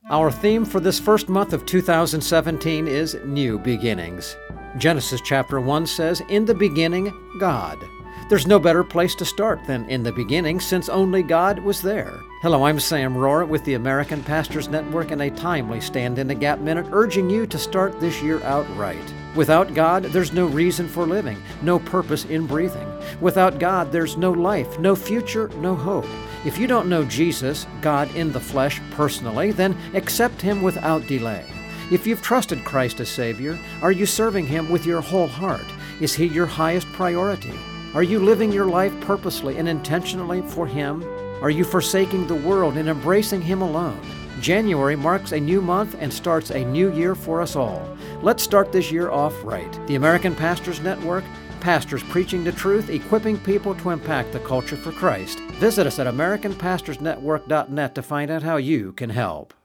Our theme for this first month of 2017 is New Beginnings. Genesis chapter 1 says, "In the beginning, God." There's no better place to start than in the beginning, since only God was there. Hello, I'm Sam Rohrer with the American Pastors Network and a timely Stand in the Gap Minute urging you to start this year out right. Without God, there's no reason for living, no purpose in breathing. Without God, there's no life, no future, no hope. If you don't know Jesus, God in the flesh, personally, then accept Him without delay. If you've trusted Christ as Savior, are you serving Him with your whole heart? Is He your highest priority? Are you living your life purposely and intentionally for Him? Are you forsaking the world and embracing Him alone? January marks a new month and starts a new year for us all. Let's start this year off right. The American Pastors Network, pastors preaching the truth, equipping people to impact the culture for Christ. Visit us at AmericanPastorsNetwork.net to find out how you can help.